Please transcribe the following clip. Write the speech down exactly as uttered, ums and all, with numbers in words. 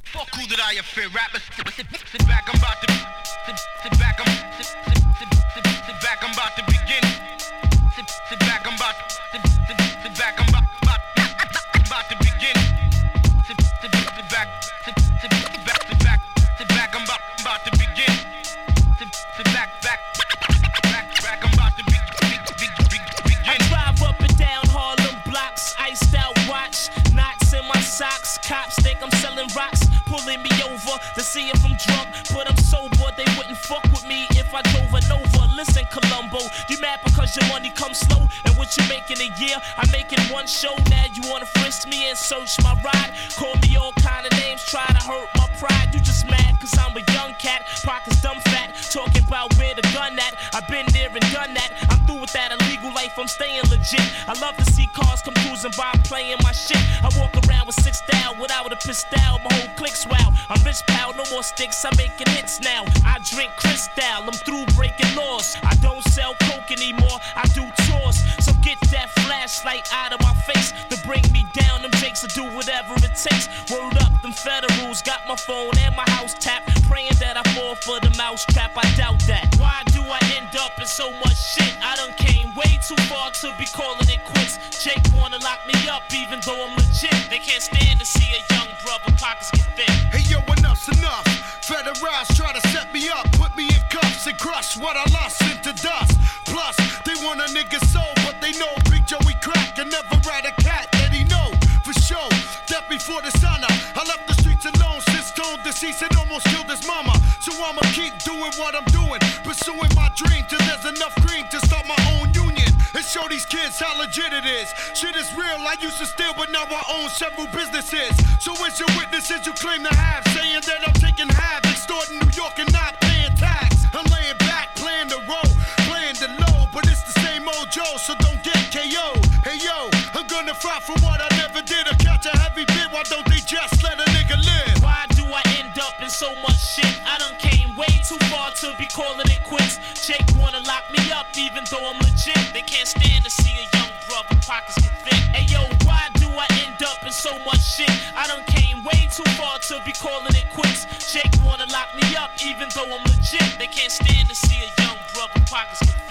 Fuck who did I offend? Rappers, sit, sit, sit back, I'm about to sit, sit back, I'm sit, sit, sit, sit, sit back, I'm about to begin. Sit, sit back, I'm about sit, sit, sit back, I'm about, about, about to begin. Sit, sit, sit back, sit, sit, sit back, sit back, sit back, I'm about, about to begin. Sit, sit back, back, back, back, I'm about to be, be, be, be, begin. I drive up and down Harlem blocks, iced out watch, knots in my socks. Cops think I'm selling rocks, pulling me over to see if I'm drunk, but I'm sober. They wouldn't fuck with me if I drove a Nova. Listen, Columbo, you mad because your money comes slow, and what you make in a year, I'm making one show. Now you wanna frisk me and search my ride, call me all kind of names, try to hurt my pride. You just mad cause I'm a young cat, pockets dumb fat, talking about where the gun at. I've been there and done that, I'm through with that illegal life, I'm staying legit. I love to see cars come cruising by playing my shit. I walk around with six style without a pistol, my whole clique's wow. I'm rich pal, no more sticks, I'm making hits now. I drink crystal, I'm through breaking laws. I don't sell coke anymore, I do tours. So get that flashlight out of my face to bring me down. Them jakes will do whatever it takes. Word up, them federals got my phone and my house tapped, praying that I fall for the mouse trap. I doubt that. Why do I end up in so much shit? I done came way too far to be calling it quits. Jake wanna lock me up even though I'm legit. They can't stand to see a young brother pockets get thick. Hey yo, enough's enough. Federals try to set me up, put me in cuffs and crush what I lost into dust. Plus, they want a nigga soul, but they know Big Joey crack and never ride a cat that he know for sure. Death before the sun up. I left the streets alone since Tone deceased and almost killed his mama. So I'ma keep doing what I'm doing, pursuing my dream till there's enough green to start my own union and show these kids how legit it is. Shit is real, I used to steal, but now I own several businesses. So where's your witnesses you claim to have, saying that I'm taking half, extorting New York and not paying tax? I'm laying back, playing the role, playing the low, but it's the same old Joe, so don't get K O'd. Hey yo, I'm gonna fight for what I never did, or catch a heavy bit, why don't they just let a nigga live? Why do I end up in so much shit? I done came way too far to be calling it quits. Jake wanna lock me up even though I'm legit. They can't stand to see a young brother pockets get thick. Hey yo, why do I end up in so much shit? I done came way too far to be calling it quits. Jake wanna lock me up even though I'm legit. They can't stand to see a young brother pockets get thick.